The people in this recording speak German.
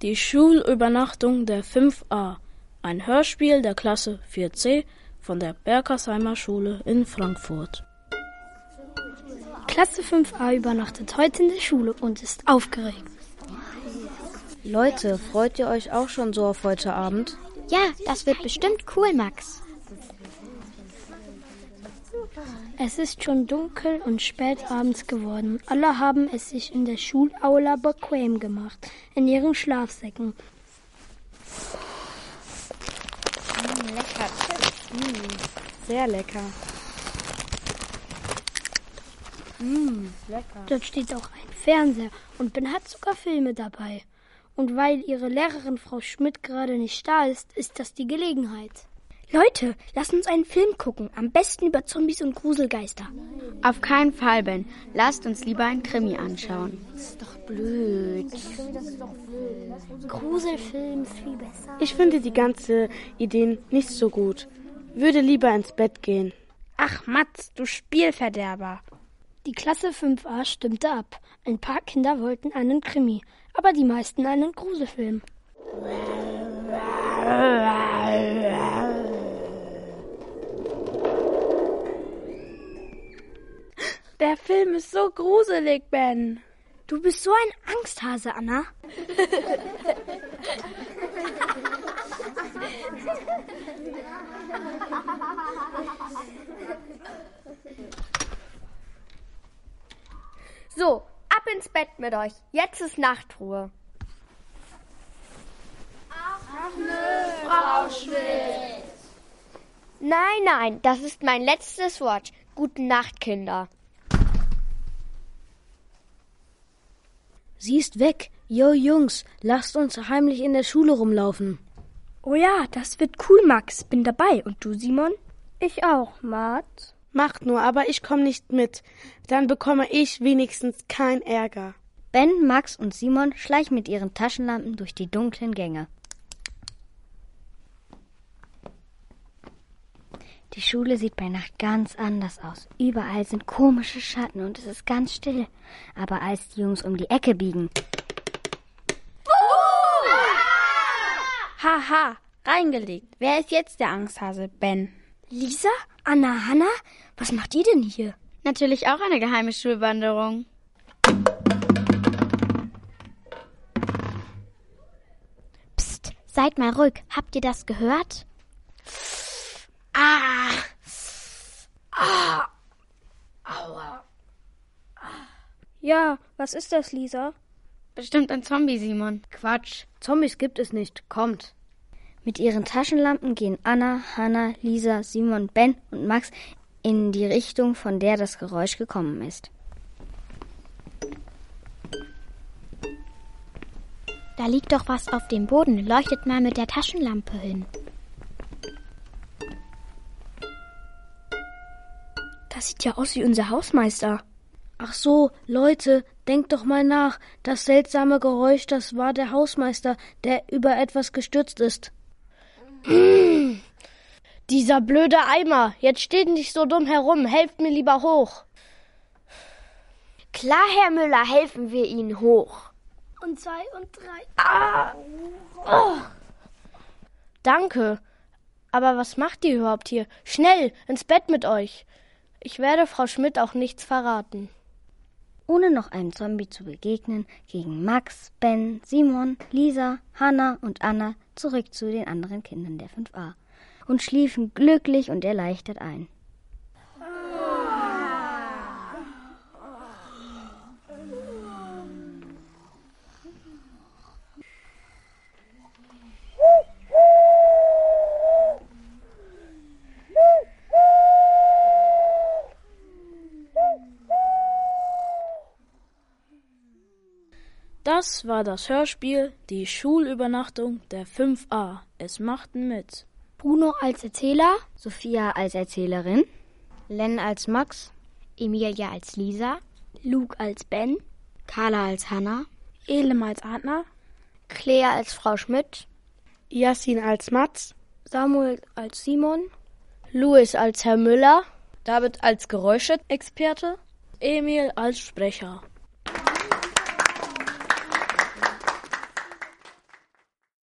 Die Schulübernachtung der 5a. Ein Hörspiel der Klasse 4c von der Berkersheimer Schule in Frankfurt. Klasse 5a übernachtet heute in der Schule und ist aufgeregt. Leute, freut ihr euch auch schon so auf heute Abend? Ja, das wird bestimmt cool, Max. Es ist schon dunkel und spät abends geworden. Alle haben es sich in der Schulaula bequem gemacht, in ihren Schlafsäcken. Lecker Chips. Sehr lecker. Lecker. Dort steht auch ein Fernseher und Ben hat sogar Filme dabei. Und weil ihre Lehrerin Frau Schmidt gerade nicht da ist, ist das die Gelegenheit. Leute, lasst uns einen Film gucken. Am besten über Zombies und Gruselgeister. Auf keinen Fall, Ben. Lasst uns lieber einen Krimi anschauen. Das ist doch blöd. Gruselfilm ist viel besser. Ich finde die ganze Idee nicht so gut. Würde lieber ins Bett gehen. Ach, Mats, du Spielverderber. Die Klasse 5a stimmte ab. Ein paar Kinder wollten einen Krimi, aber die meisten einen Gruselfilm. Der Film ist so gruselig, Ben. Du bist so ein Angsthase, Anna. So, ab ins Bett mit euch. Jetzt ist Nachtruhe. Ach nö, Frau Schmidt. Nein, das ist mein letztes Wort. Gute Nacht, Kinder. Sie ist weg. Jo, Jungs, lasst uns heimlich in der Schule rumlaufen. Oh ja, das wird cool, Max. Bin dabei. Und du, Simon? Ich auch, Mart. Macht nur, aber ich komme nicht mit. Dann bekomme ich wenigstens keinen Ärger. Ben, Max und Simon schleichen mit ihren Taschenlampen durch die dunklen Gänge. Die Schule sieht bei Nacht ganz anders aus. Überall sind komische Schatten und es ist ganz still. Aber als die Jungs um die Ecke biegen... Haha, reingelegt. Wer ist jetzt der Angsthase, Ben? Lisa? Anna, Hanna? Was macht ihr denn hier? Natürlich auch eine geheime Schulwanderung. Psst, seid mal ruhig. Habt ihr das gehört? Aua. Ja, was ist das, Lisa? Bestimmt ein Zombie, Simon. Quatsch, Zombies gibt es nicht. Kommt. Mit ihren Taschenlampen gehen Anna, Hanna, Lisa, Simon, Ben und Max in die Richtung, von der das Geräusch gekommen ist. Da liegt doch was auf dem Boden. Leuchtet mal mit der Taschenlampe hin. Das sieht ja aus wie unser Hausmeister. Ach so, Leute, denkt doch mal nach. Das seltsame Geräusch, das war der Hausmeister, der über etwas gestürzt ist. Dieser blöde Eimer. Jetzt steht nicht so dumm herum. Helft mir lieber hoch. Klar, Herr Müller, helfen wir Ihnen hoch. Und 2 und 3. Danke. Aber was macht ihr überhaupt hier? Schnell, ins Bett mit euch. Ich werde Frau Schmidt auch nichts verraten. Ohne noch einem Zombie zu begegnen, gingen Max, Ben, Simon, Lisa, Hanna und Anna zurück zu den anderen Kindern der 5a und schliefen glücklich und erleichtert ein. Das war das Hörspiel Die Schulübernachtung der 5a. Es machten mit Bruno als Erzähler, Sophia als Erzählerin, Len als Max, Emilia als Lisa, Luke als Ben, Carla als Hanna, Elem als Adler, Claire als Frau Schmidt, Yassin als Mats, Samuel als Simon, Louis als Herr Müller, David als Geräuschexperte, Emil als Sprecher.